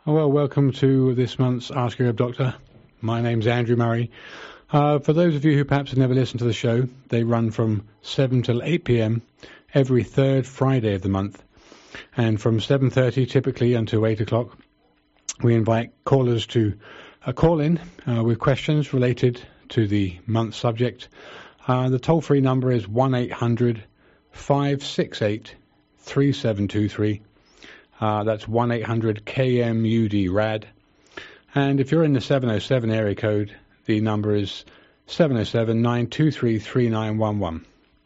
Well, welcome to this month's Ask Your Herb Doctor. My name's Andrew Murray. For those of you who perhaps have never listened to the show, they run from 7 till 8 p.m. every third Friday of the month. And from 7:30 typically until 8 o'clock, we invite callers to call in with questions related to the month's subject. The toll-free number is 1-800-568-3723. That's 1-800-KMUD-RAD. And if you're in the 707 area code, the number is 707-923-3911.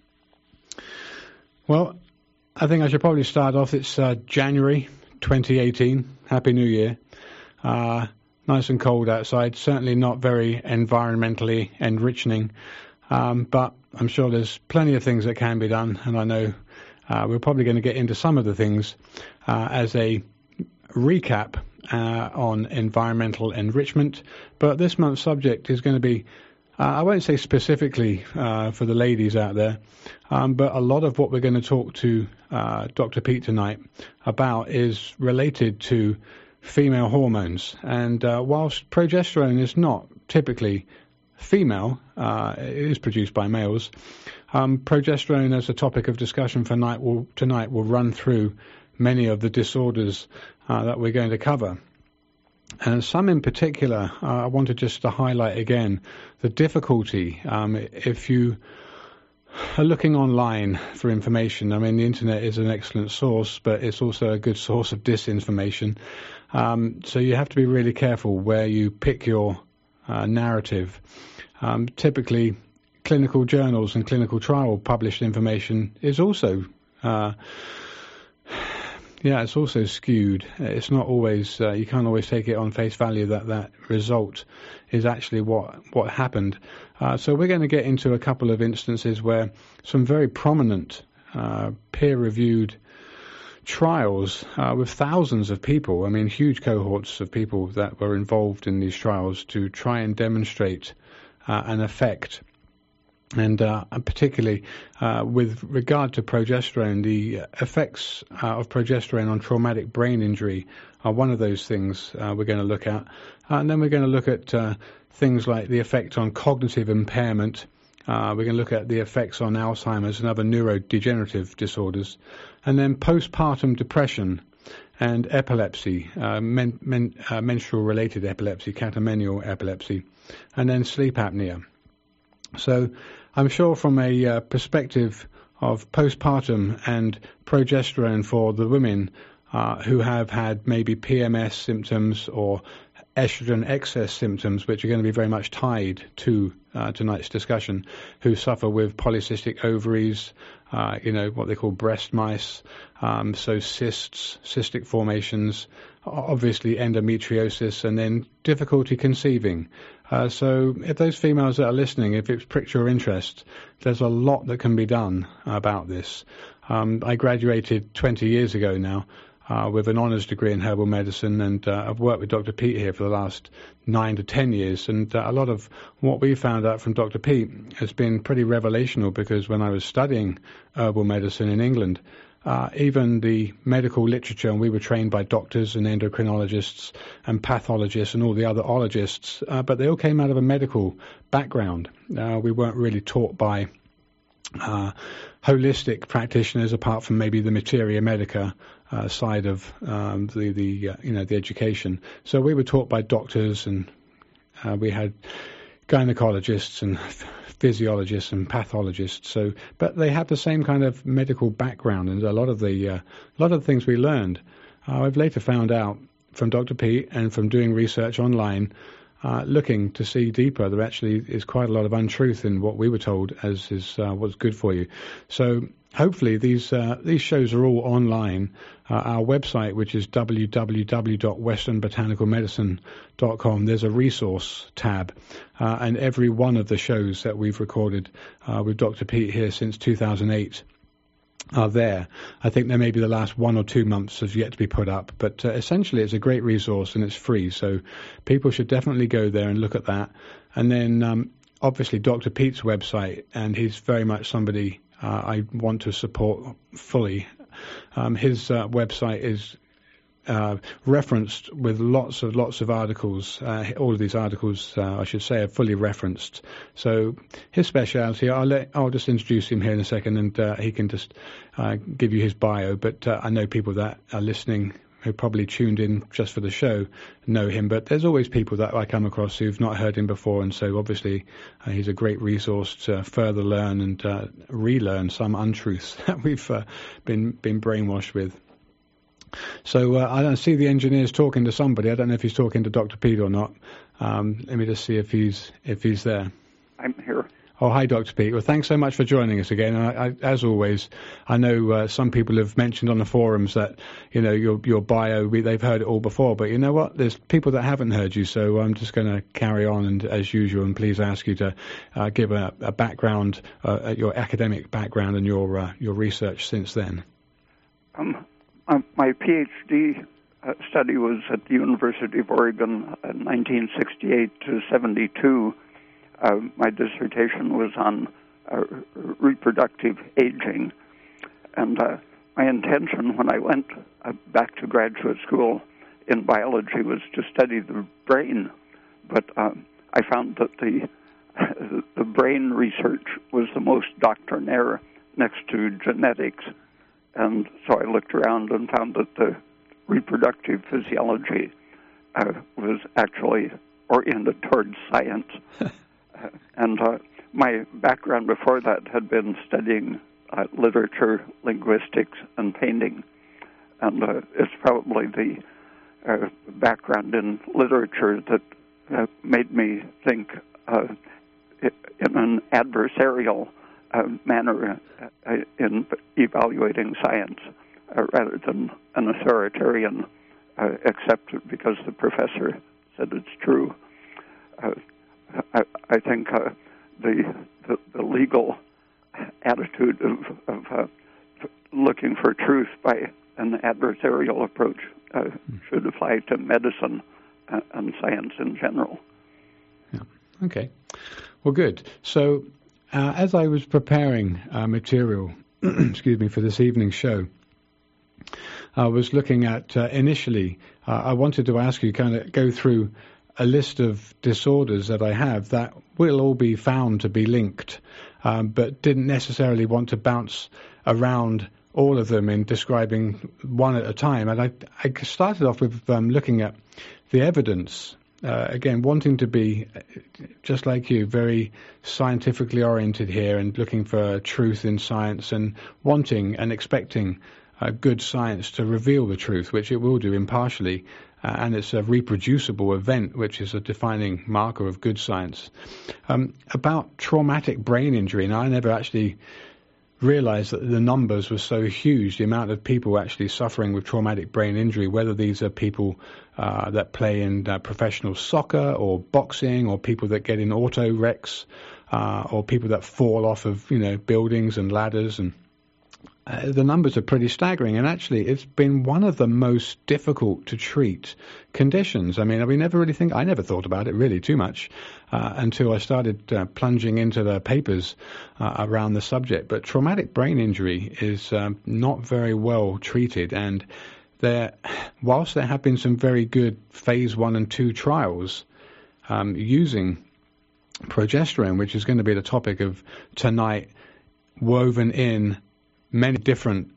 Well, I think I should probably start off. It's January 2018. Happy New Year. Nice and cold outside. Certainly not very environmentally enriching. But I'm sure there's plenty of things that can be done. And I know we're probably going to get into some of the things as a recap on environmental enrichment. But this month's subject is going to be, I won't say specifically for the ladies out there, but a lot of what we're going to talk to Dr. Pete tonight about is related to female hormones. And whilst progesterone is not typically female, it is produced by males. Progesterone as a topic of discussion for tonight will run through many of the disorders that we're going to cover. And some in particular, I wanted just to highlight again the difficulty if you are looking online for information. I mean, the internet is an excellent source, but it's also a good source of disinformation. So you have to be really careful where you pick your narrative. Typically, clinical journals and clinical trial published information is also it's also skewed. It's not always, you can't always take it on face value that result is actually what happened. So we're going to get into a couple of instances where some very prominent peer-reviewed trials with thousands of people, I mean huge cohorts of people that were involved in these trials to try and demonstrate an effect. And particularly with regard to progesterone, the effects of progesterone on traumatic brain injury are one of those things we're going to look at. And then we're going to look at things like the effect on cognitive impairment. We're going to look at the effects on Alzheimer's and other neurodegenerative disorders. And then postpartum depression and epilepsy, menstrual-related epilepsy, catamenial epilepsy, and then sleep apnea. So I'm sure from a perspective of postpartum and progesterone for the women who have had maybe PMS symptoms or estrogen excess symptoms, which are going to be very much tied to tonight's discussion, who suffer with polycystic ovaries, what they call breast mice, so cysts, cystic formations, obviously endometriosis, and then difficulty conceiving. So if those females that are listening, if it's pricked your interest, there's a lot that can be done about this. I graduated 20 years ago now with an honours degree in herbal medicine, and I've worked with Dr. Pete here for the last 9 to 10 years. And a lot of what we found out from Dr. Pete has been pretty revelational, because when I was studying herbal medicine in England, even the medical literature, and we were trained by doctors and endocrinologists and pathologists and all the other ologists, but they all came out of a medical background. We weren't really taught by holistic practitioners, apart from maybe the materia medica side of the education. So we were taught by doctors, and we had gynecologists and physiologists and pathologists. So, but they had the same kind of medical background, and a lot of the things we learned, I've later found out from Dr. Pete and from doing research online, looking to see deeper. There actually is quite a lot of untruth in what we were told as is what's good for you. So hopefully these shows are all online. Our website, which is www.westernbotanicalmedicine.com, there's a resource tab, and every one of the shows that we've recorded with Dr. Pete here since 2008 are there. I think there may be the last 1 or 2 months have yet to be put up, but essentially it's a great resource and it's free, so people should definitely go there and look at that. And then obviously Dr. Pete's website, and he's very much somebody I want to support fully. His website is referenced with lots of articles. All of these articles, I should say, are fully referenced. So his speciality, I'll just introduce him here in a second, and he can just give you his bio. But I know people that are listening who probably tuned in just for the show know him, but there's always people that I come across who've not heard him before, and so obviously he's a great resource to further learn and relearn some untruths that we've been brainwashed with. So I don't see the engineer's talking to somebody. I don't know if he's talking to Dr. Pete or not. Let me just see if he's there. I'm here. Oh, hi, Dr. Pete. Well, thanks so much for joining us again. As always, I know some people have mentioned on the forums that, your bio, they've heard it all before. But you know what? There's people that haven't heard you, so I'm just going to carry on, and as usual, and please ask you to give a background, your academic background and your research since then. My PhD study was at the University of Oregon in 1968 to 72. My dissertation was on reproductive aging, and my intention when I went back to graduate school in biology was to study the brain, but I found that the brain research was the most doctrinaire next to genetics, and so I looked around and found that the reproductive physiology was actually oriented towards science. And my background before that had been studying literature, linguistics, and painting. And it's probably the background in literature that made me think in an adversarial manner in evaluating science rather than an authoritarian, except because the professor said it's true. I think the legal attitude of looking for truth by an adversarial approach should apply to medicine and science in general. Yeah. Okay. Well, good. So, as I was preparing material, excuse me, for this evening's show, I was looking at initially. I wanted to ask you, kind of go through a list of disorders that I have that will all be found to be linked, but didn't necessarily want to bounce around all of them in describing one at a time. And I started off with looking at the evidence, again, wanting to be, just like you, very scientifically oriented here and looking for truth in science and wanting and expecting good science to reveal the truth, which it will do impartially. And it's a reproducible event, which is a defining marker of good science. About traumatic brain injury, and I never actually realized that the numbers were so huge, the amount of people actually suffering with traumatic brain injury, whether these are people that play in professional soccer or boxing, or people that get in auto wrecks, or people that fall off of buildings and ladders, and the numbers are pretty staggering, and actually it's been one of the most difficult to treat conditions. I mean, I never thought about it really too much until I started plunging into the papers around the subject. But traumatic brain injury is not very well treated, and whilst there have been some very good phase 1 and 2 trials using progesterone, which is going to be the topic of tonight, woven in many different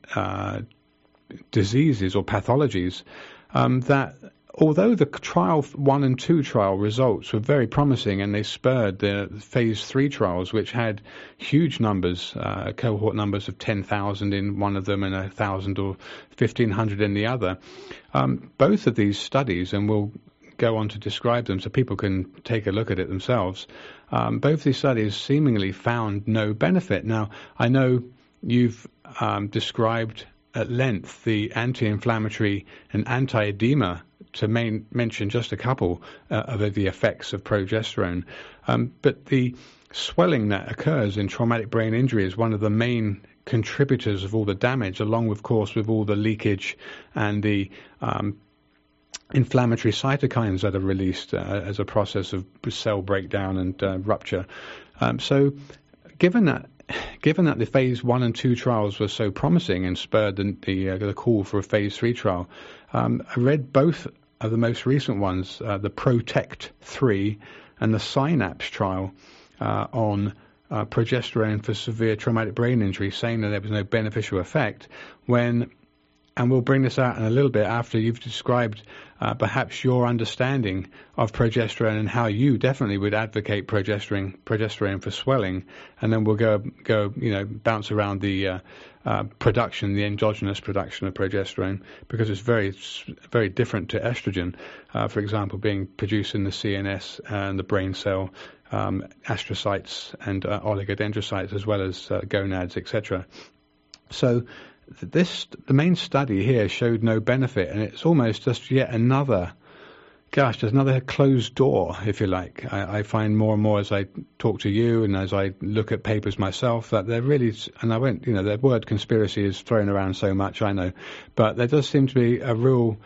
diseases or pathologies, that although the trial 1 and 2 trial results were very promising, and they spurred the phase 3 trials, which had huge numbers, cohort numbers of 10,000 in one of them and 1,000 or 1,500 in the other, both of these studies, and we'll go on to describe them so people can take a look at it themselves, both these studies seemingly found no benefit. Now, I know you've described at length the anti-inflammatory and anti-edema, to mention just a couple of the effects of progesterone. But the swelling that occurs in traumatic brain injury is one of the main contributors of all the damage, along with, of course, with all the leakage and the inflammatory cytokines that are released as a process of cell breakdown and rupture. So given that given that the phase 1 and 2 trials were so promising and spurred the call for a phase 3 trial, I read both of the most recent ones, the PROTECT 3 and the SYNAPSE trial on progesterone for severe traumatic brain injury, saying that there was no beneficial effect and we'll bring this out in a little bit after you've described perhaps your understanding of progesterone and how you definitely would advocate progesterone for swelling, and then we'll go bounce around the production, the endogenous production of progesterone, because it's very different to estrogen, for example, being produced in the CNS and the brain cell, astrocytes and oligodendrocytes, as well as gonads, etc. So the main study here showed no benefit, and it's almost just yet another closed door, if you like. I find more and more as I talk to you and as I look at papers myself that they're really, and the word conspiracy is thrown around so much, I know, but there does seem to be a real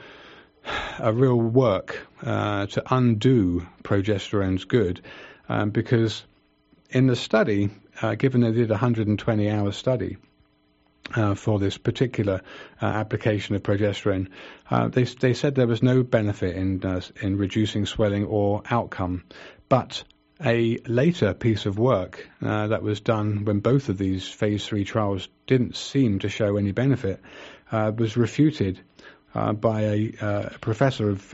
work to undo progesterone's good, because in the study, given they did a 120-hour study, for this particular application of progesterone, they said there was no benefit in reducing swelling or outcome. But a later piece of work that was done when both of these phase 3 trials didn't seem to show any benefit was refuted by a professor of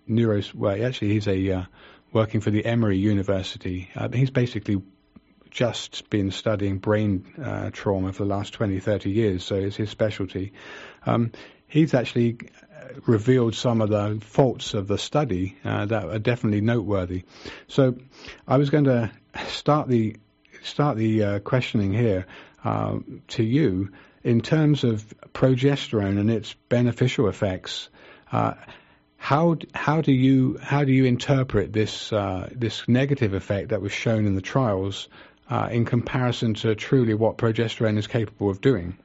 he's working for the Emory University. He's basically just been studying brain trauma for the last 20, 30 years, so it's his specialty. He's actually revealed some of the faults of the study that are definitely noteworthy. So I was going to start the questioning here to you in terms of progesterone and its beneficial effects. How do you interpret this negative effect that was shown in the trials in comparison to truly what progesterone is capable of doing?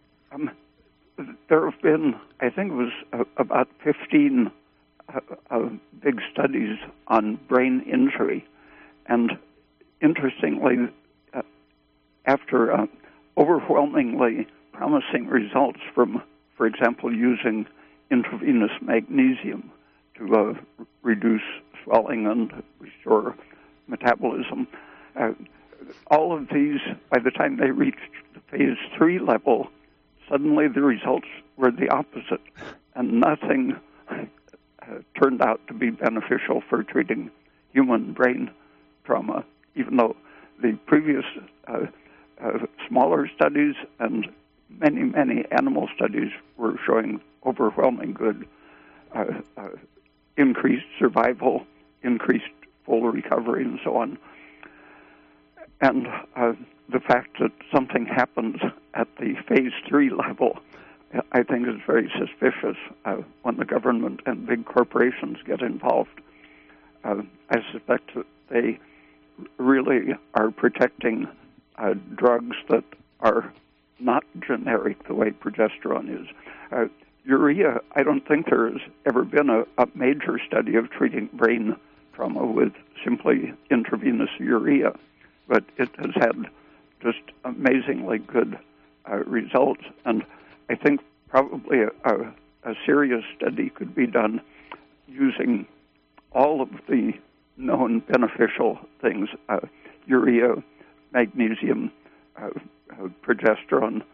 There have been, I think it was about 15 big studies on brain injury. And interestingly, after overwhelmingly promising results from, for example, using intravenous magnesium to reduce swelling and restore metabolism, all of these, by the time they reached the phase 3 level, suddenly the results were the opposite, and nothing turned out to be beneficial for treating human brain trauma, even though the previous smaller studies and many, many animal studies were showing overwhelming good, increased survival, increased full recovery, and so on. And the fact that something happens at the phase 3 level, I think, is very suspicious when the government and big corporations get involved. I suspect that they really are protecting drugs that are not generic the way progesterone is. Urea, I don't think there has ever been a major study of treating brain trauma with simply intravenous urea, but it has had just amazingly good results. And I think probably a serious study could be done using all of the known beneficial things, urea, magnesium, progesterone,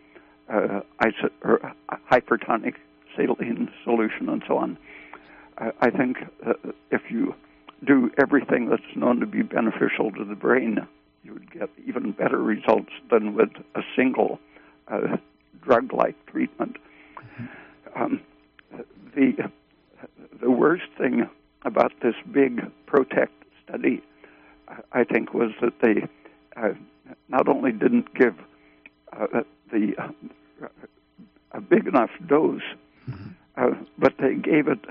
hypertonic saline solution, and so on. I think if you do everything that's known to be beneficial to the brain, you would get even better results than with a single drug-like treatment. The worst thing about this big PROTECT study, I think, was that they not only didn't give a big enough dose, but they gave it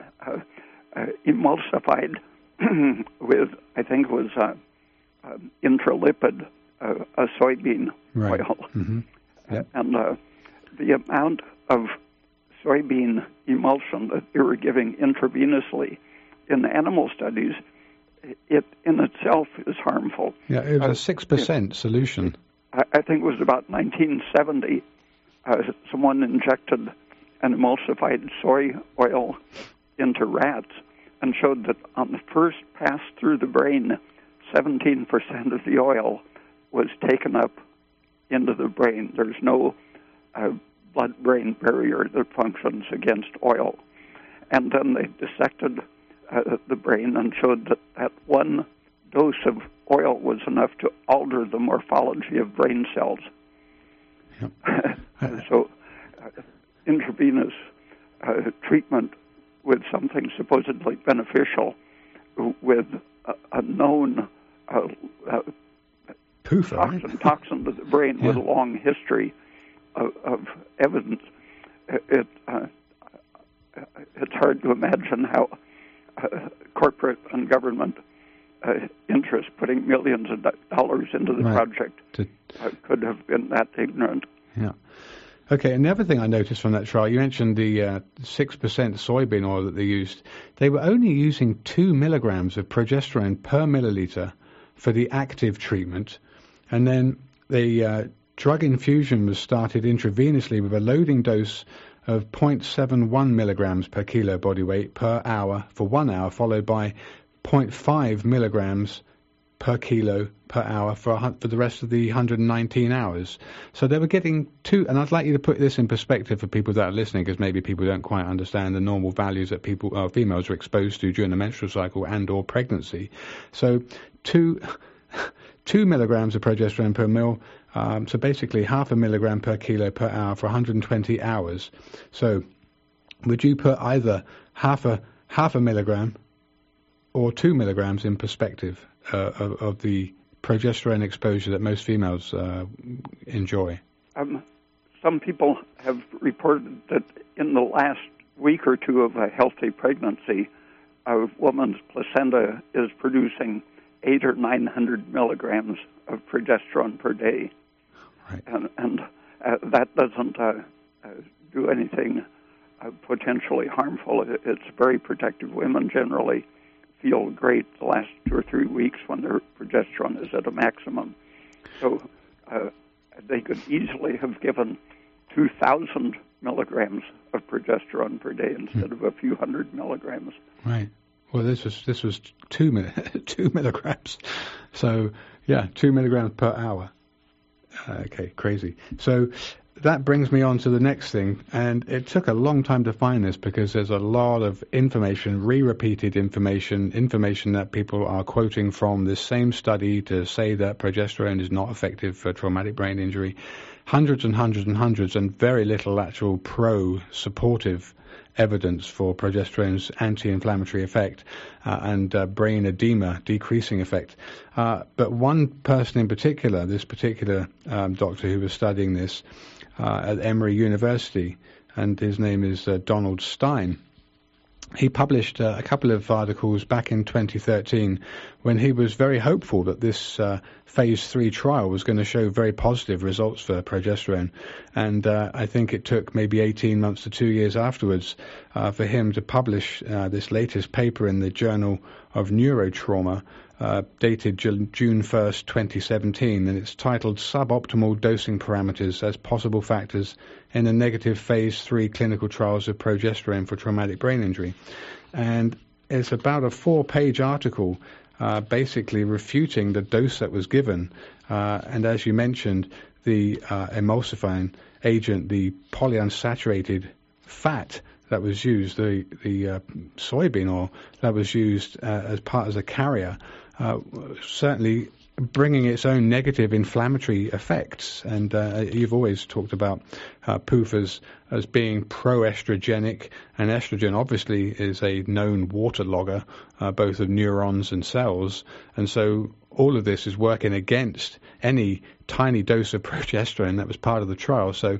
emulsified with, I think it was intralipid, a soybean oil. Mm-hmm. Yep. And the amount of soybean emulsion that they were giving intravenously in animal studies, it in itself is harmful. Yeah, it was a 6% solution. I think it was about 1970, someone injected an emulsified soy oil into rats and showed that on the first pass through the brain, 17% of the oil was taken up into the brain. There's no blood-brain barrier that functions against oil. And then they dissected the brain and showed that one dose of oil was enough to alter the morphology of brain cells. Yep. So intravenous treatment with something supposedly beneficial with a known toxin to the brain with a long history of evidence. It's hard to imagine how corporate and government interest putting millions of dollars into the project could have been that ignorant. Yeah. Okay, and the other thing I noticed from that trial, you mentioned the 6% soybean oil that they used. They were only using 2 milligrams of progesterone per milliliter for the active treatment, and then the drug infusion was started intravenously with a loading dose of 0.71 milligrams per kilo body weight per hour for 1 hour, followed by 0.5 milligrams per kilo per hour for the rest of the 119 hours. So they were getting two, and I'd like you to put this in perspective for people that are listening, because maybe people don't quite understand the normal values that females are exposed to during the menstrual cycle and or pregnancy. So 2 milligrams of progesterone per mil, so basically 0.5 milligram per kilo per hour for 120 hours. So would you put either half a milligram or 2 milligrams in perspective of the progesterone exposure that most females enjoy? Some people have reported that in the last week or two of a healthy pregnancy, a woman's placenta is producing 800 or 900 milligrams of progesterone per day. Right. And that doesn't do anything potentially harmful. It's very protective. Women generally feel great the last 2 or 3 weeks when their progesterone is at a maximum. So they could easily have given 2,000 milligrams of progesterone per day instead of a few hundred milligrams. Right. Well, this was 2 milligrams. So, 2 milligrams per hour. Okay, crazy. So that brings me on to the next thing, and it took a long time to find this because there's a lot of information, repeated information that people are quoting from this same study to say that progesterone is not effective for traumatic brain injury. Hundreds and hundreds and hundreds, and very little actual supportive evidence for progesterone's anti-inflammatory effect and brain edema decreasing effect. But one person in particular, this particular doctor who was studying this at Emory University, and his name is Donald Stein. He published a couple of articles back in 2013 when he was very hopeful that this phase 3 trial was going to show very positive results for progesterone. And I think it took maybe 18 months to 2 years afterwards for him to publish this latest paper in the Journal of Neurotrauma, dated June 1st, 2017, and it's titled Suboptimal Dosing Parameters as Possible Factors in the Negative Phase 3 Clinical Trials of Progesterone for Traumatic Brain Injury. And it's about a 4-page article basically refuting the dose that was given. And as you mentioned, the emulsifying agent, the polyunsaturated fat that was used, the soybean oil that was used as a carrier, certainly bringing its own negative inflammatory effects. And you've always talked about PUFA as being pro-estrogenic, and estrogen obviously is a known waterlogger, both of neurons and cells. And so all of this is working against any tiny dose of progesterone that was part of the trial. So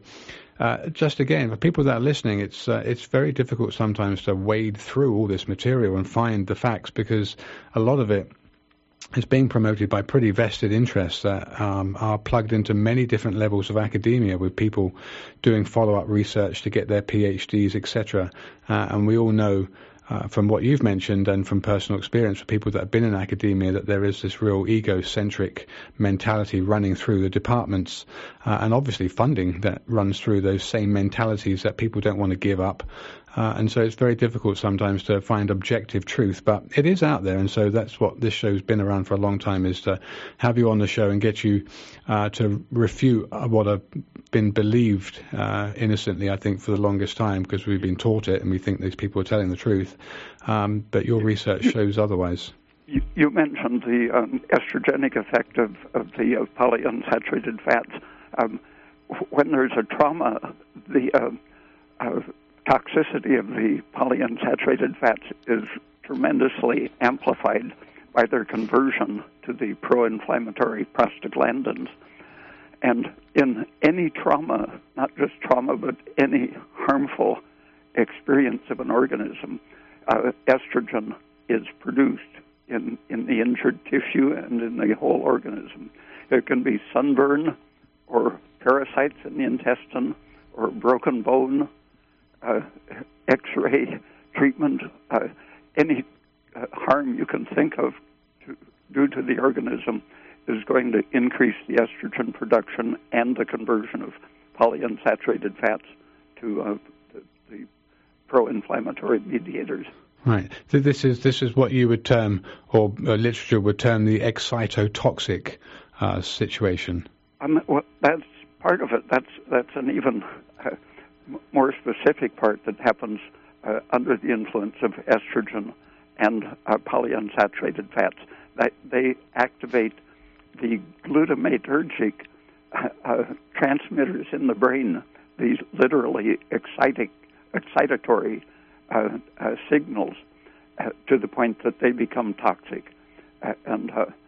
just again, for people that are listening, it's very difficult sometimes to wade through all this material and find the facts, because a lot of it is being promoted by pretty vested interests that are plugged into many different levels of academia, with people doing follow-up research to get their PhDs, etc. And we all know from what you've mentioned and from personal experience for people that have been in academia, that there is this real egocentric mentality running through the departments, and obviously funding that runs through those same mentalities that people don't want to give up. And so it's very difficult sometimes to find objective truth, but it is out there. And so that's what this show's been around for a long time, is to have you on the show and get you to refute what have been believed innocently, I think, for the longest time, because we've been taught it and we think these people are telling the truth. But your research shows otherwise. You mentioned the estrogenic effect of the polyunsaturated fats. When there's a trauma, the toxicity of the polyunsaturated fats is tremendously amplified by their conversion to the pro-inflammatory prostaglandins. And in any trauma, not just trauma, but any harmful experience of an organism, estrogen is produced in the injured tissue and in the whole organism. It can be sunburn or parasites in the intestine or broken bone, X-ray treatment, any harm you can think of due to the organism is going to increase the estrogen production and the conversion of polyunsaturated fats to the pro-inflammatory mediators. Right. So this is what you would term, or literature would term, the excitotoxic situation. Well, that's part of it. That's an even more specific part that happens under the influence of estrogen and polyunsaturated fats. They activate the glutamatergic transmitters in the brain, these literally excitatory signals, to the point that they become toxic. And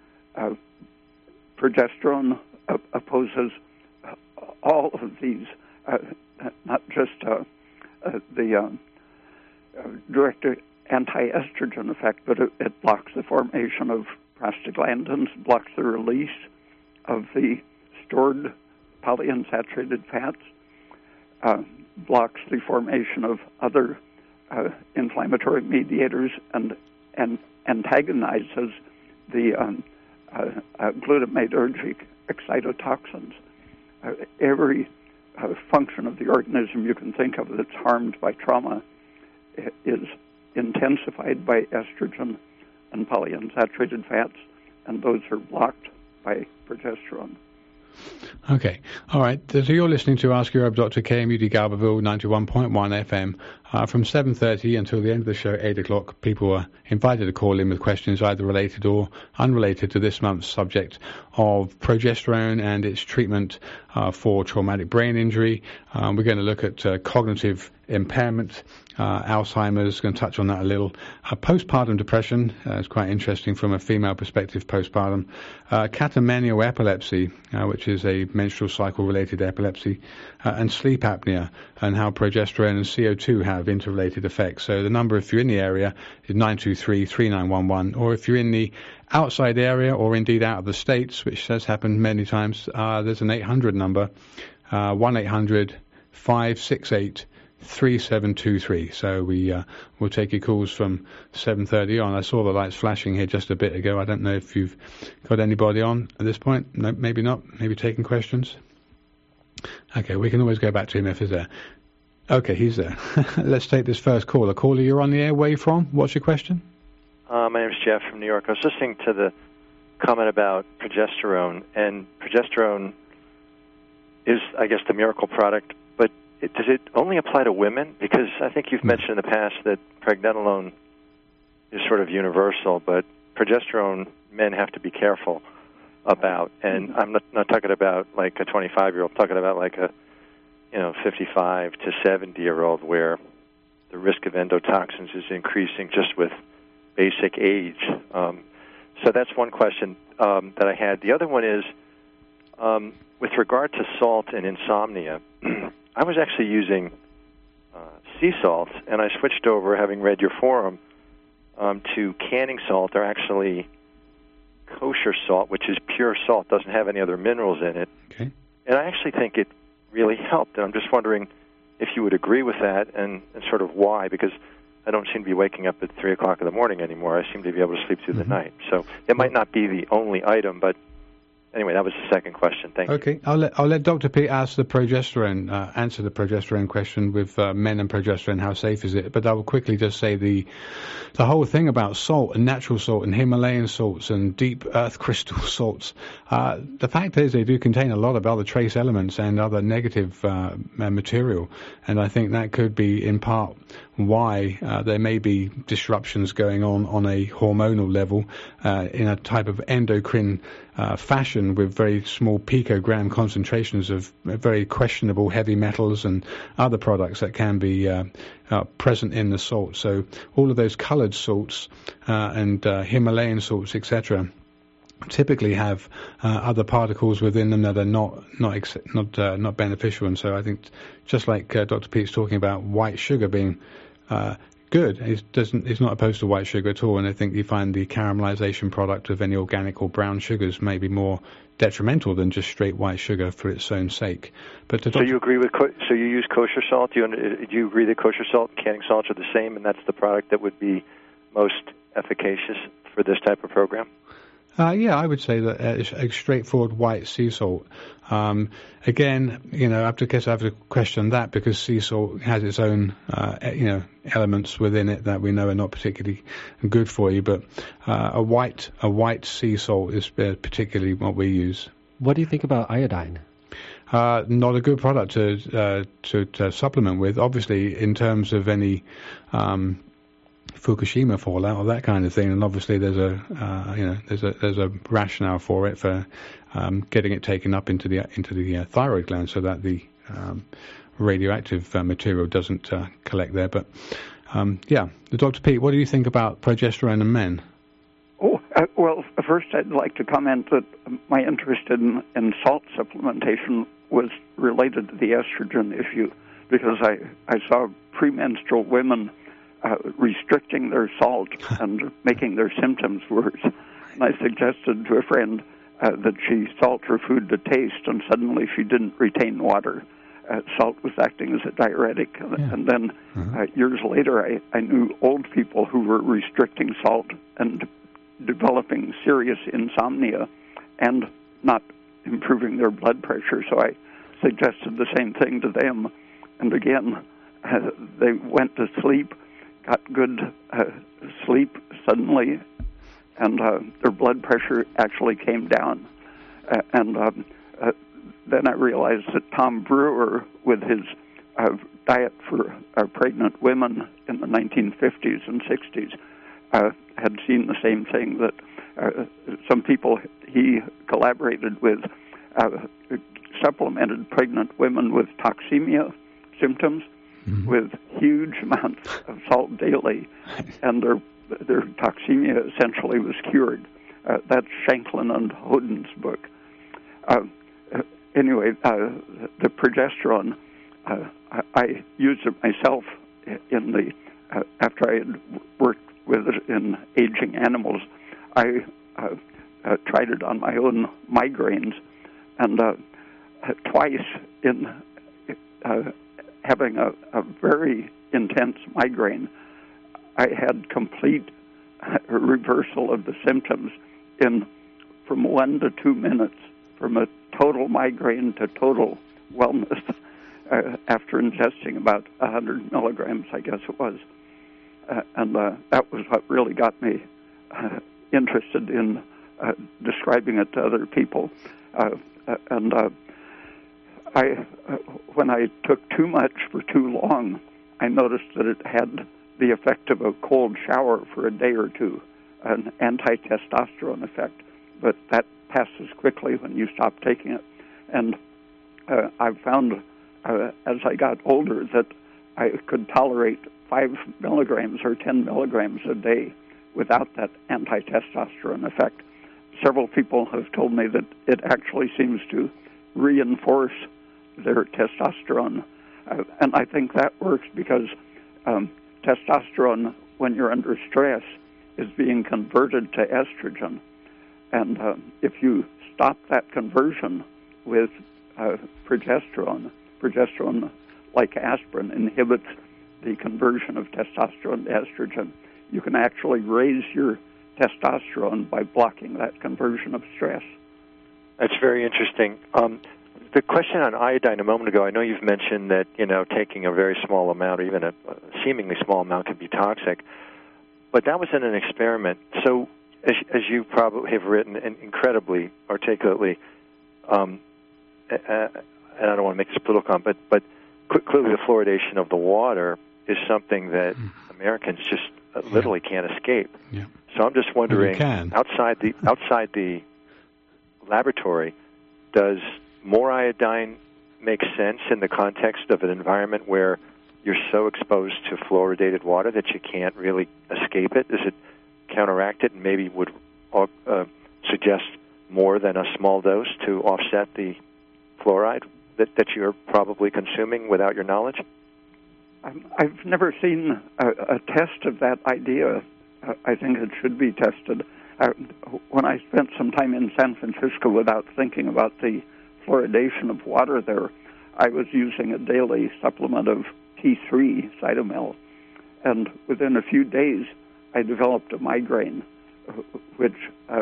progesterone opposes all of these, not just the direct anti-estrogen effect, but it blocks the formation of prostaglandins, blocks the release of the stored polyunsaturated fats, blocks the formation of other inflammatory mediators, and antagonizes the glutamatergic excitotoxins. Every function of the organism you can think of that's harmed by trauma is intensified by estrogen and polyunsaturated fats, and those are blocked by progesterone. Okay. All right. So you're listening to Ask Your Herb Doctor, KMUD Galberville, 91.1 FM. From 7:30 until the end of the show, 8 o'clock, people are invited to call in with questions either related or unrelated to this month's subject of progesterone and its treatment for traumatic brain injury. We're going to look at cognitive impairment, Alzheimer's, going to touch on that a little. Postpartum depression is quite interesting from a female perspective, postpartum. Catamenial epilepsy, which is a menstrual cycle-related epilepsy, and sleep apnea, and how progesterone and CO2 have interrelated effects. So the number, if you're in the area, is 923-3911, or if you're in the outside area or indeed out of the States, which has happened many times, there's an 800 number, 1-800-568-3723. So we'll take your calls from 7:30 on. I saw the lights flashing here just a bit ago. I don't know if you've got anybody on at this point. No, maybe not. Maybe taking questions. Okay, we can always go back to him if he's there. Okay, he's there. Let's take this first caller. Caller, you're on the air. Where are you from? What's your question? My name's Jeff from New York. I was listening to the comment about progesterone, and progesterone is, I guess, the miracle product, but does it only apply to women? Because I think you've mentioned in the past that pregnenolone is sort of universal, but progesterone men have to be careful about. And I'm not talking about like a 25-year-old. I'm talking about like a 55 to 70-year-old, where the risk of endotoxins is increasing just with basic age. So that's one question that I had. The other one is, with regard to salt and insomnia, I was actually using sea salt, and I switched over, having read your forum, to canning salt, or actually kosher salt, which is pure salt, doesn't have any other minerals in it. Okay. And I actually think it really helped, and I'm just wondering if you would agree with that and sort of why, because I don't seem to be waking up at 3 o'clock in the morning anymore. I seem to be able to sleep through the night. So it might not be the only item, but anyway, that was the second question. Thank you. Okay, I'll let Dr. Pete answer the progesterone question with men and progesterone. How safe is it? But I will quickly just say the whole thing about salt and natural salt and Himalayan salts and deep earth crystal salts. The fact is they do contain a lot of other trace elements and other negative material, and I think that could be in part why there may be disruptions going on a hormonal level in a type of endocrine fashion with very small picogram concentrations of very questionable heavy metals and other products that can be present in the salt. So all of those colored salts and Himalayan salts, etc., typically have other particles within them that are not beneficial. And so I think, just like Dr. Pete's talking about white sugar being good, it's not opposed to white sugar at all. And I think you find the caramelization product of any organic or brown sugars may be more detrimental than just straight white sugar for its own sake. But so you agree with so you use kosher salt? Do you agree that kosher salt and canning salts are the same, and that's the product that would be most efficacious for this type of program? Yeah, I would say that it's a straightforward white sea salt. Again, I have to question that, because sea salt has its own, elements within it that we know are not particularly good for you. But a white sea salt is particularly what we use. What do you think about iodine? Not a good product to supplement with. Obviously, in terms of any Fukushima fallout or that kind of thing, and obviously there's a rationale for it, for getting it taken up into the thyroid gland so that the radioactive material doesn't collect there. But Dr. Pete, what do you think about progesterone in men? Well, first I'd like to comment that my interest in salt supplementation was related to the estrogen issue, because I saw premenstrual women restricting their salt and making their symptoms worse. And I suggested to a friend that she salt her food to taste, and suddenly she didn't retain water. Salt was acting as a diuretic. Yeah. And then years later, I knew old people who were restricting salt and developing serious insomnia and not improving their blood pressure. So I suggested the same thing to them. And again, they went to sleep, got good sleep suddenly, and their blood pressure actually came down. Then I realized that Tom Brewer, with his diet for pregnant women in the 1950s and 60s, had seen the same thing, that some people he collaborated with supplemented pregnant women with toxemia symptoms with huge amounts of salt daily, and their toxemia essentially was cured. That's Shanklin and Hoden's book. Anyway, the progesterone, I used it myself in the after I had worked with it in aging animals. I tried it on my own migraines, and twice in having a very intense migraine, I had complete reversal of the symptoms from 1 to 2 minutes, from a total migraine to total wellness after ingesting about 100 milligrams, I guess it was. And that was what really got me interested in describing it to other people. When I took too much for too long, I noticed that it had the effect of a cold shower for a day or two, an anti-testosterone effect. But that passes quickly when you stop taking it. And I found as I got older that I could tolerate 5 milligrams or 10 milligrams a day without that anti-testosterone effect. Several people have told me that it actually seems to reinforce their testosterone. And I think that works because testosterone, when you're under stress, is being converted to estrogen. And if you stop that conversion with progesterone, like aspirin, inhibits the conversion of testosterone to estrogen. You can actually raise your testosterone by blocking that conversion of stress. That's very interesting. The question on iodine a moment ago, I know you've mentioned that, taking a very small amount or even a seemingly small amount can be toxic, but that was in an experiment. So as you probably have written incredibly articulately, and I don't want to make this political, but clearly the fluoridation of the water is something that Americans just literally can't escape. Yeah. So I'm just wondering, outside the laboratory, does more iodine make sense in the context of an environment where you're so exposed to fluoridated water that you can't really escape it? Does it counteract it and maybe would suggest more than a small dose to offset the fluoride that you're probably consuming without your knowledge? I've never seen a test of that idea. I think it should be tested. When I spent some time in San Francisco without thinking about the fluoridation of water there, I was using a daily supplement of T3, Cytomel, and within a few days I developed a migraine, which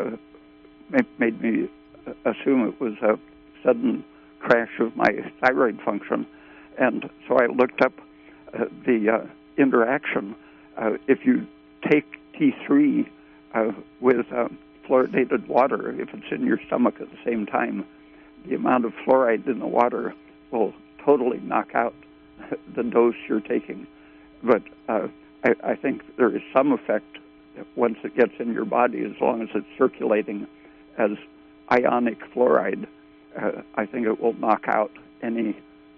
made me assume it was a sudden crash of my thyroid function. And so I looked up the interaction. If you take T3 with fluoridated water, if it's in your stomach at the same time, the amount of fluoride in the water will totally knock out the dose you're taking. But I think there is some effect once it gets in your body, as long as it's circulating as ionic fluoride. I think it will knock out any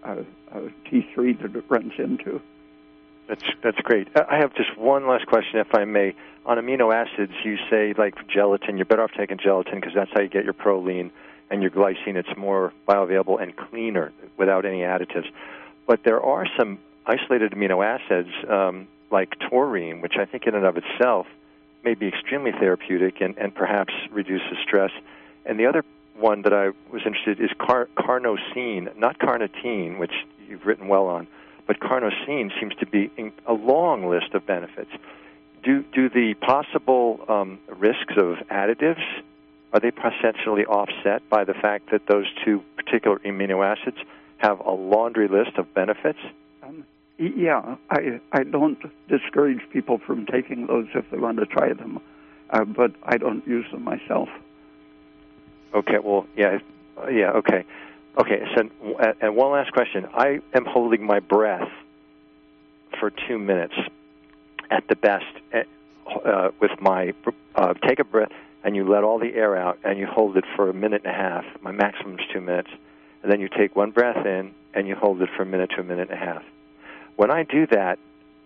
T3 that it runs into. That's great. I have just one last question, if I may. On amino acids, you say, like gelatin, you're better off taking gelatin because that's how you get your proline and your glycine. It's more bioavailable and cleaner without any additives. But there are some isolated amino acids, like taurine, which I think in and of itself may be extremely therapeutic and perhaps reduces stress. And the other one that I was interested in is carnosine, not carnitine, which you've written well on, but carnosine seems to be a long list of benefits. Do the possible risks of additives, are they essentially offset by the fact that those two particular amino acids have a laundry list of benefits? Yeah, I don't discourage people from taking those if they want to try them, but I don't use them myself. Okay, well, yeah, okay. Okay, so, and one last question. I am holding my breath for 2 minutes at the best with my, take a breath, and you let all the air out, and you hold it for 1.5 minutes. My maximum is 2 minutes. And then you take one breath in, and you hold it for 1 minute to 1.5 minutes. When I do that,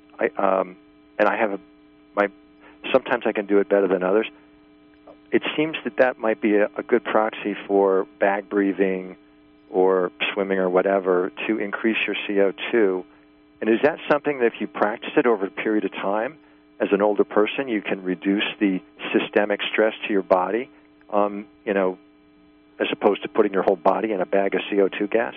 sometimes I can do it better than others. It seems that might be a good proxy for bag breathing or swimming or whatever to increase your CO2. And is that something that if you practice it over a period of time, as an older person, you can reduce the systemic stress to your body, as opposed to putting your whole body in a bag of CO2 gas?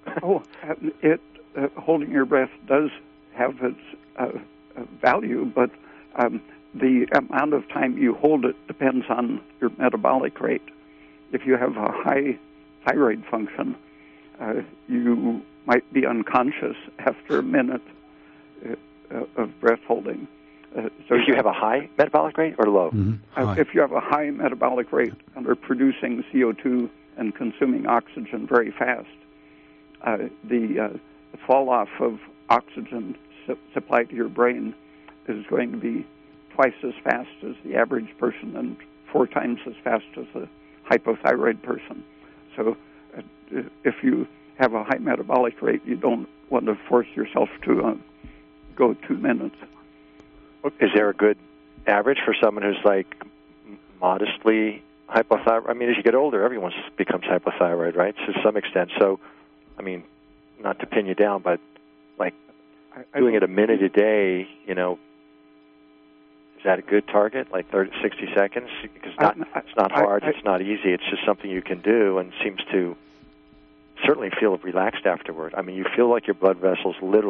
Holding your breath does have its value, but the amount of time you hold it depends on your metabolic rate. If you have a high thyroid function, you might be unconscious after a minute of breath holding. So if you have a high metabolic rate or low? If you have a high metabolic rate and are producing CO2 and consuming oxygen very fast, the fall-off of oxygen supplied to your brain is going to be twice as fast as the average person and 4 times as fast as a hypothyroid person. So if you have a high metabolic rate, you don't want to force yourself to go 2 minutes. Is there a good average for someone who's like modestly hypothyroid? I mean, as you get older, everyone becomes hypothyroid, right, to some extent. So, I mean, not to pin you down, but like doing it a minute a day, is that a good target, like 60 seconds? Because it's not hard, it's not easy. It's just something you can do and seems to certainly feel relaxed afterward. I mean, you feel like your blood vessels literally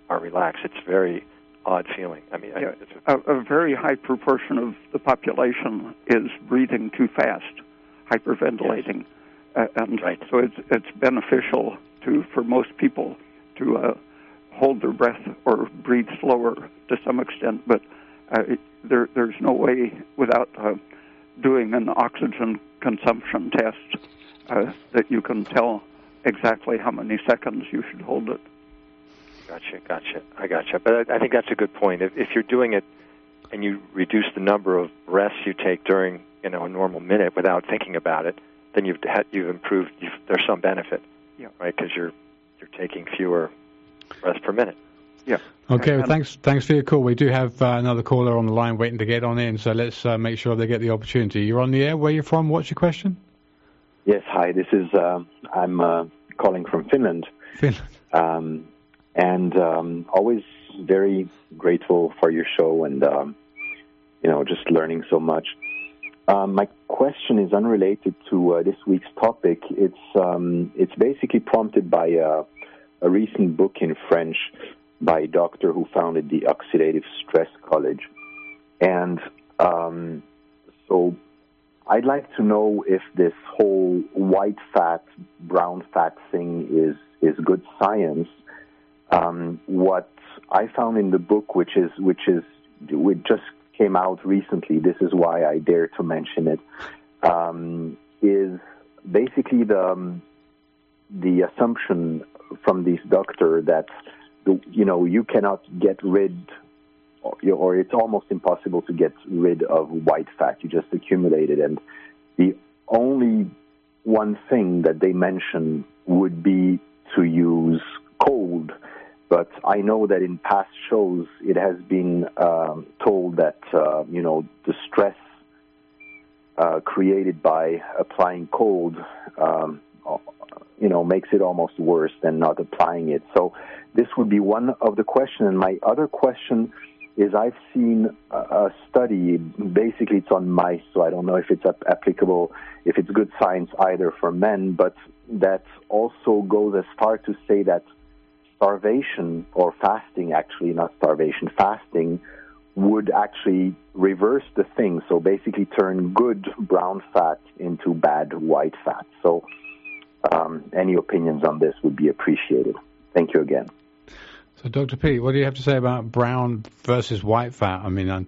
are relaxed. It's very odd feeling. I mean, yeah, a very high proportion of the population is breathing too fast, hyperventilating, and right. so it's beneficial for most people to hold their breath or breathe slower to some extent. But there's no way without doing an oxygen consumption test that you can tell exactly how many seconds you should hold it. Gotcha. I gotcha. But I think that's a good point. If you're doing it and you reduce the number of breaths you take during a normal minute without thinking about it, then you've improved. There's some benefit, yeah, right? Because you're taking fewer breaths per minute. Yeah. Okay. Well, thanks for your call. We do have another caller on the line waiting to get on in, so let's make sure they get the opportunity. You're on the air. Where are you from? What's your question? Yes. Hi. This is I'm calling from Finland. Finland. And always very grateful for your show and, just learning so much. My question is unrelated to this week's topic. It's basically prompted by a recent book in French by a doctor who founded the Oxidative Stress College. And so I'd like to know if this whole white fat, brown fat thing is good science. What I found in the book, which just came out recently, this is why I dare to mention it, is basically the assumption from this doctor that you cannot get rid, or it's almost impossible to get rid of white fat. You just accumulate it, and the only one thing that they mention would be to use cold. But I know that in past shows it has been told that the stress created by applying cold makes it almost worse than not applying it. So this would be one of the questions. And my other question is, I've seen a study, basically it's on mice, so I don't know if it's applicable, if it's good science either for men, but that also goes as far to say that starvation, or fasting actually, not starvation, fasting would actually reverse the thing, so basically turn good brown fat into bad white fat. So any opinions on this would be appreciated. Thank you again. So, Dr. Pete, what do you have to say about brown versus white fat? I mean,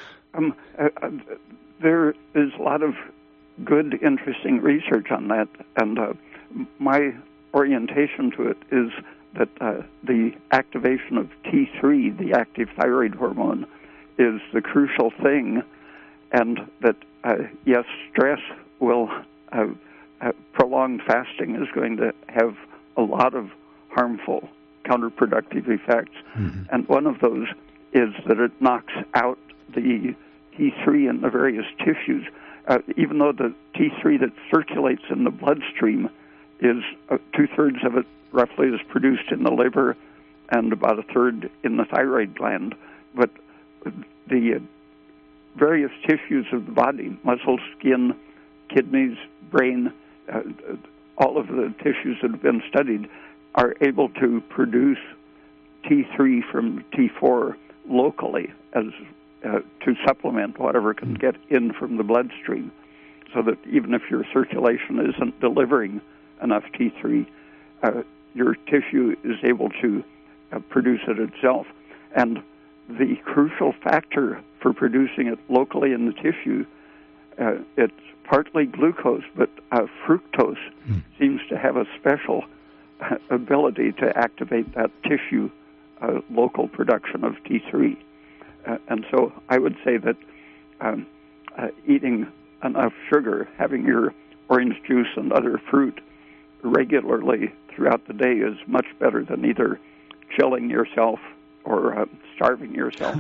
there is a lot of good, interesting research on that, and my orientation to it is that the activation of T3, the active thyroid hormone, is the crucial thing, and that, yes, stress will, prolonged fasting is going to have a lot of harmful, counterproductive effects, and one of those is that it knocks out the T3 in the various tissues. Even though the T3 that circulates in the bloodstream is 2/3 of it roughly is produced in the liver and about 1/3 in the thyroid gland, but the various tissues of the body, muscle, skin, kidneys, brain, all of the tissues that have been studied are able to produce T3 from T4 locally as to supplement whatever can get in from the bloodstream, so that even if your circulation isn't delivering enough T3, your tissue is able to produce it itself. And the crucial factor for producing it locally in the tissue, it's partly glucose, but fructose seems to have a special ability to activate that tissue local production of T3. And so I would say that eating enough sugar, having your orange juice and other fruit regularly throughout the day is much better than either chilling yourself or starving yourself.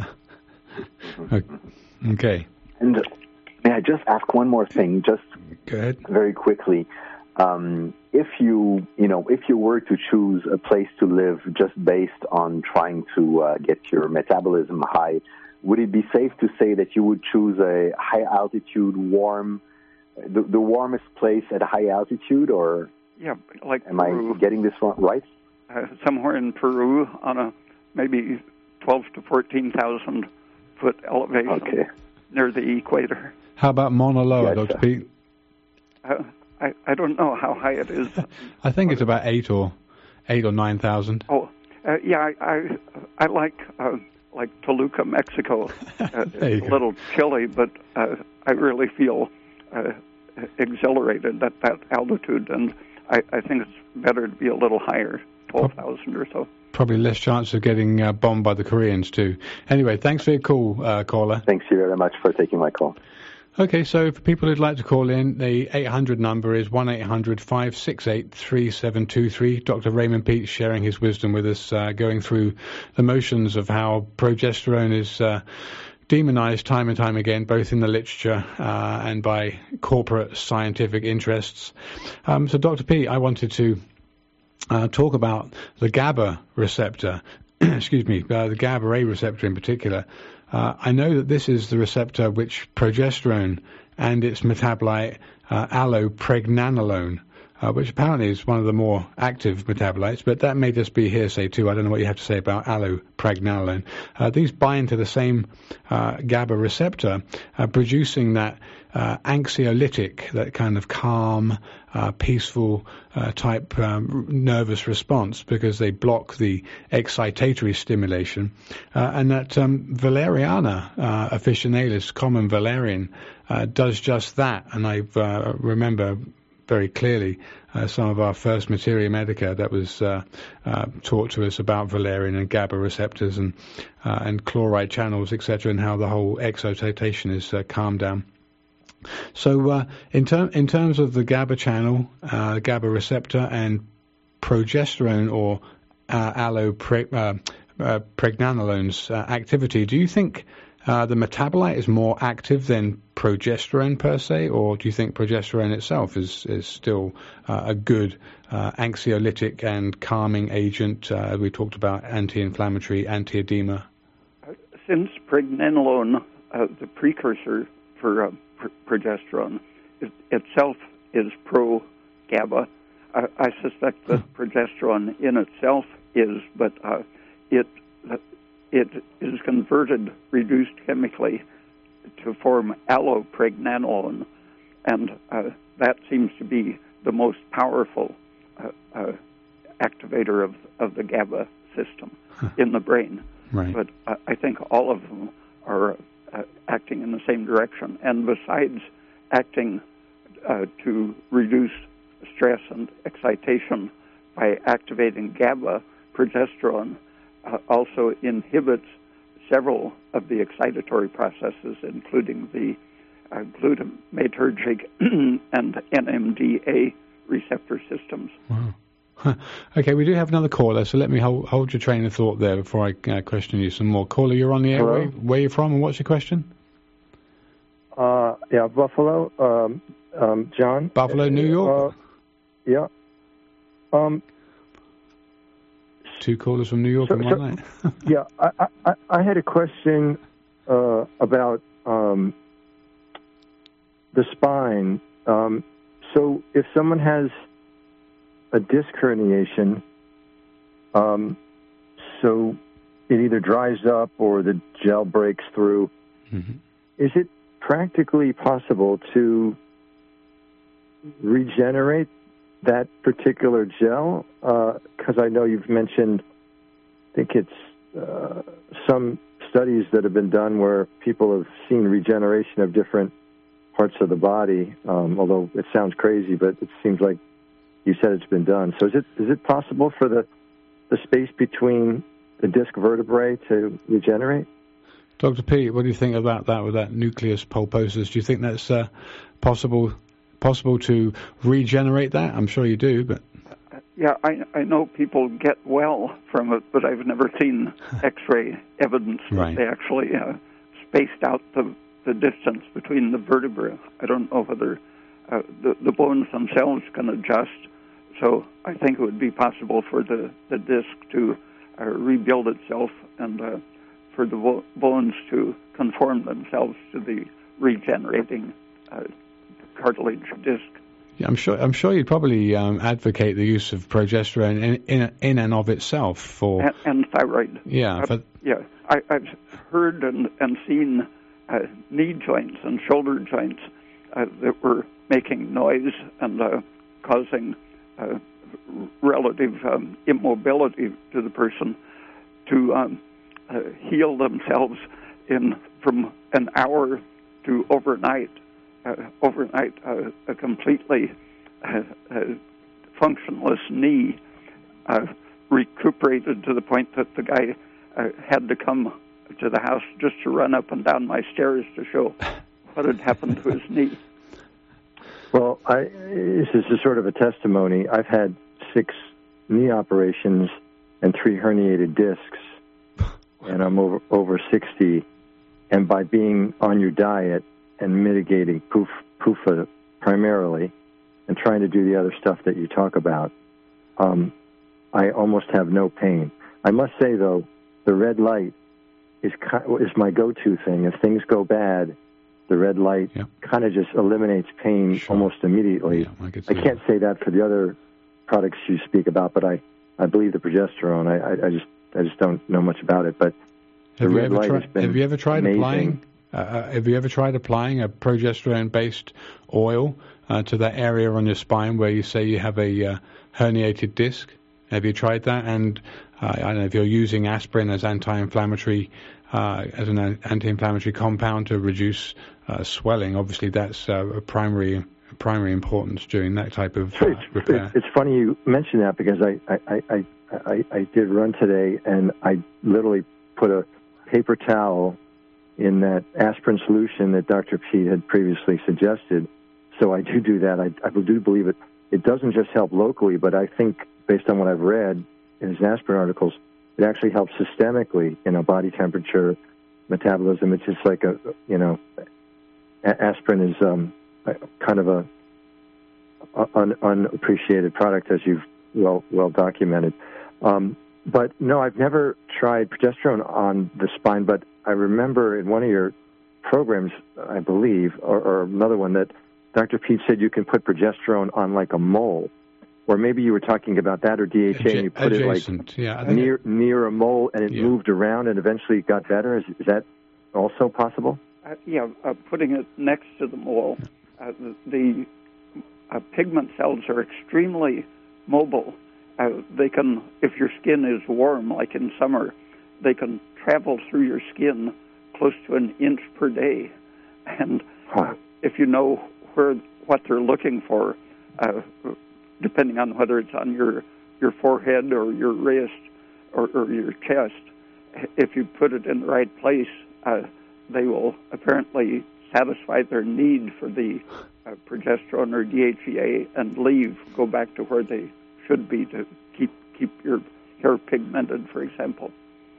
Okay. And may I just ask one more thing, just Go ahead. Very quickly? If you were to choose a place to live just based on trying to get your metabolism high, would it be safe to say that you would choose a high altitude, the warmest place at a high altitude, or? Yeah, like am Peru. I getting this right? Somewhere in Peru on a maybe 12 to 14,000 foot elevation near the equator. How about Mauna Loa, Gotcha. Dr. Pete? I don't know how high it is. I think it's about 8 or 9,000. Oh, yeah, I like Toluca, Mexico. It's a little chilly, but I really feel exhilarated at that altitude, and I think it's better to be a little higher, 12,000 or so. Probably less chance of getting bombed by the Koreans, too. Anyway, thanks for your call, caller. Thanks you very much for taking my call. Okay, so for people who'd like to call in, the 800 number is 1-800-568-3723. Dr. Raymond Peet sharing his wisdom with us, going through the motions of how progesterone is demonized time and time again, both in the literature and by corporate scientific interests. So, Dr. Peet, I wanted to talk about the GABA receptor, excuse me, the GABA-A receptor in particular. I know that this is the receptor which progesterone and its metabolite allopregnanolone, which apparently is one of the more active metabolites, but that may just be hearsay too. I don't know what you have to say about allopregnanolone. These bind to the same GABA receptor, producing that anxiolytic, that kind of calm, peaceful type nervous response, because they block the excitatory stimulation. And that Valeriana officinalis, common valerian, does just that. And I remember very clearly some of our first materia medica that was taught to us about valerian and GABA receptors and chloride channels, etc., and how the whole excitation is calmed down. So in terms of the GABA channel, GABA receptor, and progesterone or allopregnanolone's activity, do you think the metabolite is more active than progesterone per se, or do you think progesterone itself is still a good anxiolytic and calming agent? We talked about anti-inflammatory, anti-edema. Since pregnenolone, the precursor for progesterone, itself is pro-GABA, I suspect that progesterone in itself is, but it is converted, reduced chemically, to form allopregnanolone, and that seems to be the most powerful activator of the GABA system in the brain. Right. But I think all of them are acting in the same direction. And besides acting to reduce stress and excitation by activating GABA, progesterone also inhibits several of the excitatory processes, including the glutamatergic and NMDA receptor systems. Wow. Okay, we do have another caller, so let me hold your train of thought there before I question you some more. Caller, you're on the air. Where are you from, and what's your question? Yeah, Buffalo, John. Buffalo, New York? Yeah. Two callers from New York in one night. Yeah, I had a question about the spine. So if someone has a disc herniation, so it either dries up or the gel breaks through, is it practically possible to regenerate that particular gel? Because I know you've mentioned, I think it's some studies that have been done where people have seen regeneration of different parts of the body, although it sounds crazy, but it seems like you said it's been done. So is it possible for the space between the disc vertebrae to regenerate? Dr. Peet, what do you think about that with that nucleus pulposus? Do you think that's possible to regenerate that? I'm sure you do, but... Yeah, I know people get well from it, but I've never seen X-ray evidence that they actually spaced out the distance between the vertebrae. I don't know whether the bones themselves can adjust, so I think it would be possible for the disc to rebuild itself and for the bones to conform themselves to the regenerating cartilage disc. I'm sure you'd probably advocate the use of progesterone in and of itself for and thyroid. Yeah, I've heard and seen knee joints and shoulder joints that were making noise and causing relative immobility to the person to heal themselves from an hour to overnight. A completely functionless knee recuperated to the point that the guy had to come to the house just to run up and down my stairs to show what had happened to his knee. Well, this is a sort of a testimony. I've had 6 knee operations and 3 herniated discs, and I'm over 60. And by being on your diet and mitigating PUFA primarily, and trying to do the other stuff that you talk about, I almost have no pain. I must say, though, the red light is my go-to thing. If things go bad, the red light kind of just eliminates pain almost immediately. Yeah, I can't say that for the other products you speak about, but I believe the progesterone. I just don't know much about it. But the red light has been Have you ever tried amazing. applying a progesterone-based oil to that area on your spine where you say you have a herniated disc? Have you tried that? And I don't know if you're using aspirin as anti-inflammatory, as an anti-inflammatory compound to reduce swelling. Obviously, that's a primary importance during that type of repair. It's funny you mention that because I did run today, and I literally put a paper towel in that aspirin solution that Dr. Pete had previously suggested. So I do that. I do believe it. It doesn't just help locally, but I think based on what I've read in his aspirin articles, it actually helps systemically, body temperature, metabolism. It's just like aspirin is kind of an unappreciated product, as you've well documented. But no, I've never tried progesterone on the spine, but I remember in one of your programs, I believe, or another one, that Dr. Pete said you can put progesterone on like a mole. Or maybe you were talking about that, or DHA, and you put adjacent, it like near a mole, and it moved around and eventually got better. Is that also possible? Putting it next to the mole. The pigment cells are extremely mobile. They can, if your skin is warm, like in summer, they can travel through your skin close to an inch per day. And if you know what they're looking for, depending on whether it's on your forehead or your wrist or your chest, if you put it in the right place, they will apparently satisfy their need for the progesterone or DHEA and go back to where they should be to keep your hair pigmented, for example.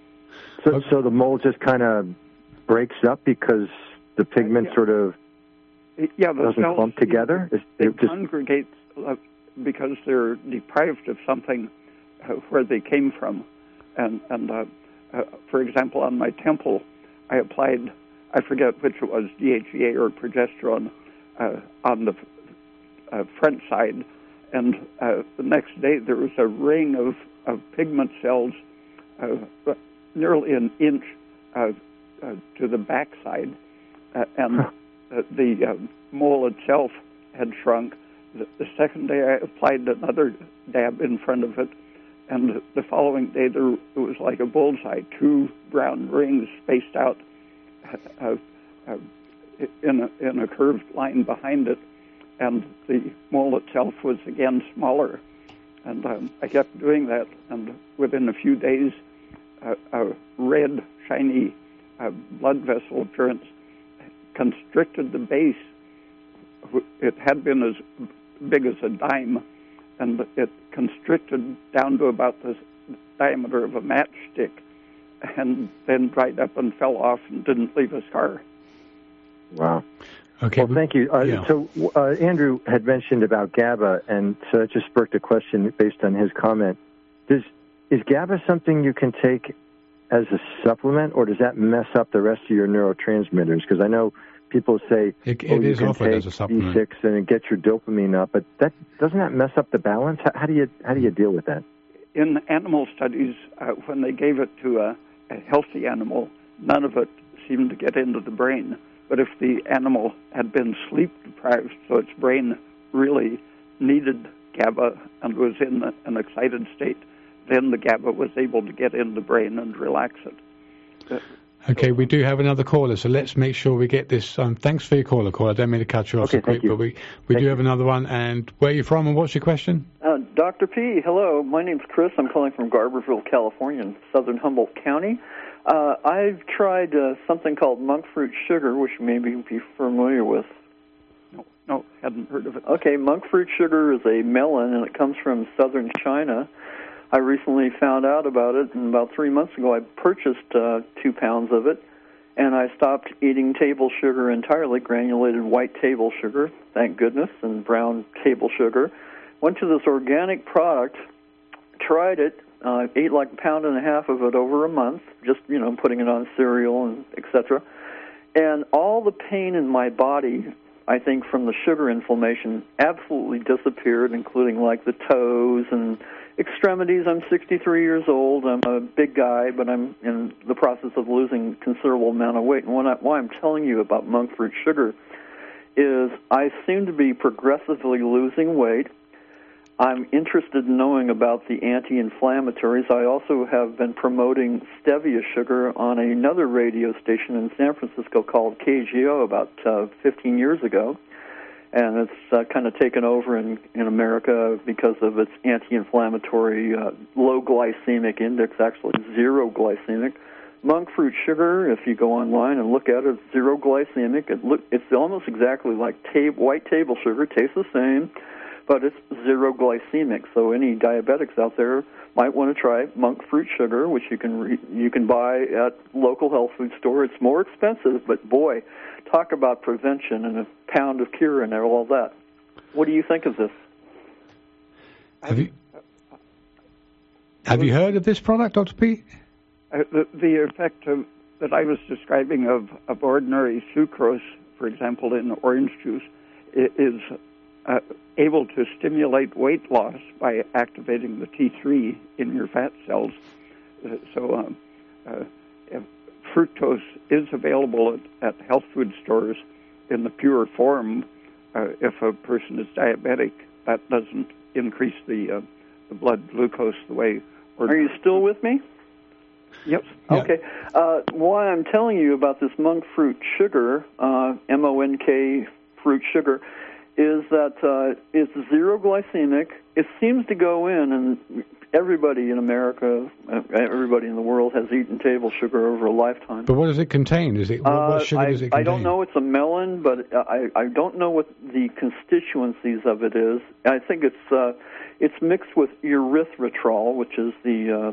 So the mole just kind of breaks up because the pigment sort of doesn't clump together? It congregates because they're deprived of something where they came from. And for example, on my temple, I applied, I forget which it was, DHEA or progesterone, on the front side. And the next day there was a ring of pigment cells nearly an inch to the back side. And the mole itself had shrunk. The second day I applied another dab in front of it, and the following day it was like a bullseye, 2 brown rings spaced out in a curved line behind it, and the mole itself was again smaller. And I kept doing that, and within a few days, a red, shiny blood vessel appearance constricted the base. It had been as big as a dime, and it constricted down to about the diameter of a matchstick, and then dried up and fell off and didn't leave a scar. Wow. Okay. Well, thank you. So Andrew had mentioned about GABA, and so that just spurred a question based on his comment. Is GABA something you can take as a supplement, or does that mess up the rest of your neurotransmitters? Because I know people say it you is can offered take as a supplement. B6 and get your dopamine up, but doesn't that mess up the balance? How do you deal with that? In animal studies, when they gave it to a healthy animal, none of it seemed to get into the brain. But if the animal had been sleep deprived, so its brain really needed GABA and was in an excited state, then the GABA was able to get in the brain and relax it. Okay, we do have another caller, so let's make sure we get this. Thanks for your caller, I don't mean to cut you off so quick, but we do have another one. And where are you from and what's your question? Dr. P, hello. My name's Chris. I'm calling from Garberville, California, in southern Humboldt County. I've tried something called monk fruit sugar, which you may be familiar with. No, hadn't heard of it. Okay, monk fruit sugar is a melon, and it comes from southern China. I recently found out about it, and about 3 months ago I purchased 2 pounds of it, and I stopped eating table sugar entirely, granulated white table sugar, thank goodness, and brown table sugar. Went to this organic product, tried it, ate like 1.5 pounds of it over a month, just, putting it on cereal and etc. And all the pain in my body, I think, from the sugar inflammation absolutely disappeared, including like the toes and extremities. I'm 63 years old. I'm a big guy, but I'm in the process of losing a considerable amount of weight. And why I'm telling you about monk fruit sugar is I seem to be progressively losing weight. I'm interested in knowing about the anti-inflammatories. I also have been promoting stevia sugar on another radio station in San Francisco called KGO about 15 years ago. And it's kind of taken over in America because of its anti-inflammatory, low glycemic index, actually zero glycemic. Monk fruit sugar, if you go online and look at it, it's zero glycemic. It's almost exactly like white table sugar, tastes the same, but it's zero glycemic. So any diabetics out there might want to try monk fruit sugar, which you can buy at local health food store. It's more expensive, but boy, talk about prevention and a pound of cure and all that. What do you think of this? Have you heard of this product, Dr. P? The effect that I was describing of ordinary sucrose, for example, in orange juice, is able to stimulate weight loss by activating the T3 in your fat cells. So fructose is available at health food stores in the pure form. If a person is diabetic, that doesn't increase the blood glucose the way. Are you still with me? Yep. Okay. Why I'm telling you about this monk fruit sugar, MONK fruit sugar, is that it's zero glycemic. It seems to go in, and everybody in America, everybody in the world has eaten table sugar over a lifetime. But what does it contain? What sugar does it contain? I don't know. It's a melon, but I don't know what the constituencies of it is. I think it's mixed with erythritol, which is the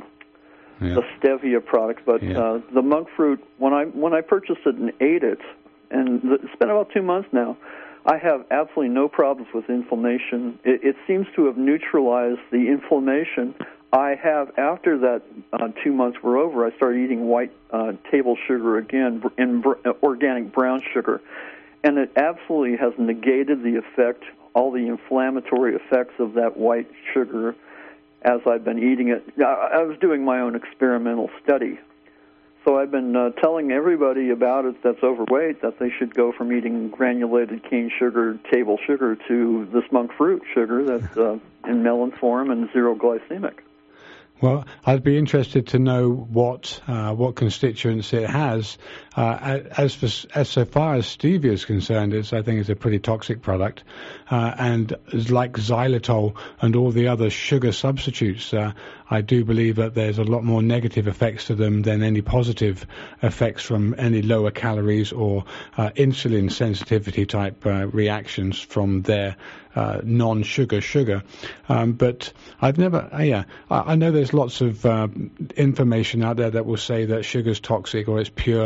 stevia product. But the monk fruit, when I purchased it and ate it, and it's been about 2 months now, I have absolutely no problems with inflammation. It seems to have neutralized the inflammation. I have, after that 2 months were over, I started eating white table sugar again, and organic brown sugar. And it absolutely has negated the effect, all the inflammatory effects of that white sugar as I've been eating it. I was doing my own experimental study. So I've been telling everybody about it that's overweight that they should go from eating granulated cane sugar, table sugar, to this monk fruit sugar that's in melon form and zero glycemic. Well, I'd be interested to know what constituents it has. As so far as stevia is concerned, I think it's a pretty toxic product, and like xylitol and all the other sugar substitutes, I do believe that there's a lot more negative effects to them than any positive effects from any lower calories or insulin sensitivity type reactions from their non-sugar sugar. But I've never, I know there's lots of information out there that will say that sugar's toxic or it's pure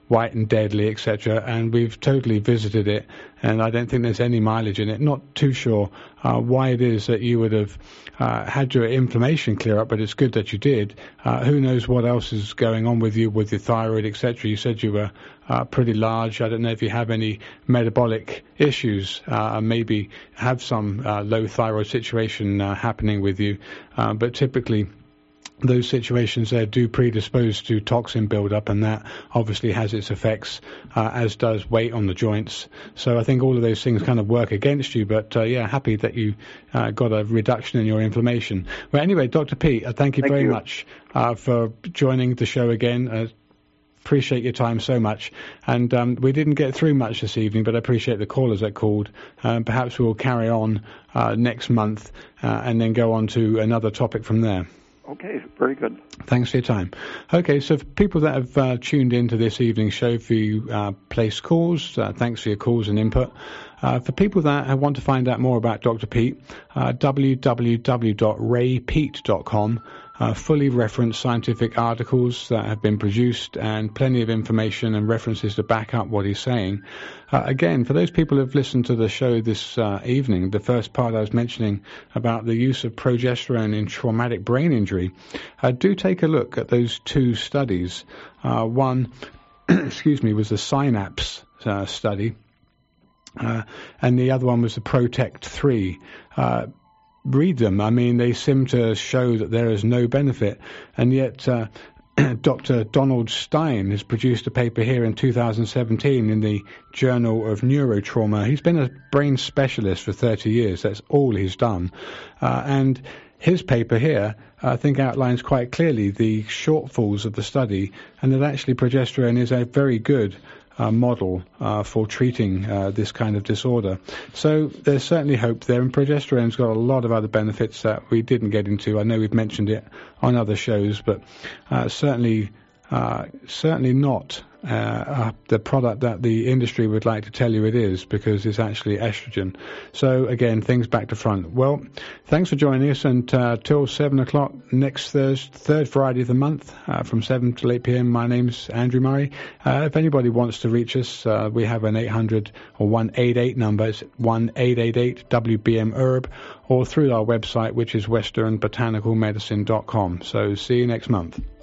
white and deadly, etc. And we've totally visited it, and I don't think there's any mileage in it. Not too sure why it is that you would have had your inflammation clear up, but it's good that you did. Who knows what else is going on with you, with your thyroid, etc. You said you were pretty large. I don't know if you have any metabolic issues, maybe have some low thyroid situation happening with you, but typically those situations there do predispose to toxin buildup, and that obviously has its effects, as does weight on the joints. So I think all of those things kind of work against you, but happy that you got a reduction in your inflammation. Well, anyway, Dr. Pete, thank you very much for joining the show again. Appreciate your time so much, and we didn't get through much this evening, but I appreciate the callers that called. Perhaps we'll carry on next month and then go on to another topic from there. Okay, very good. Thanks for your time. Okay, so for people that have tuned into this evening's show, if you place calls, thanks for your calls and input. For people that want to find out more about Dr. Pete, www.raypeat.com. Fully referenced scientific articles that have been produced and plenty of information and references to back up what he's saying. Again, for those people who have listened to the show this evening, the first part I was mentioning about the use of progesterone in traumatic brain injury, do take a look at those two studies. One, was the Synapse study, and the other one was the Protect 3. Read them. I mean, they seem to show that there is no benefit, and yet Dr. Donald Stein has produced a paper here in 2017 in the Journal of Neurotrauma. He's been a brain specialist for 30 years. That's all he's done. And his paper here, I think, outlines quite clearly the shortfalls of the study, and that actually progesterone is a very good model for treating this kind of disorder. So there's certainly hope there, and progesterone's got a lot of other benefits that we didn't get into. I know we've mentioned it on other shows, but certainly not the product that the industry would like to tell you it is, because it's actually estrogen. So again, things back to front. Well, thanks for joining us, and till 7 o'clock next third Friday of the month, from 7 till 8 p.m. My name's Andrew Murray. If anybody wants to reach us, we have an 800 or 188 number. It's 1-888-WBM-HERB, or through our website, which is westernbotanicalmedicine.com. So see you next month.